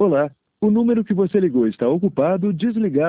Olá, o número que você ligou está ocupado, desligado.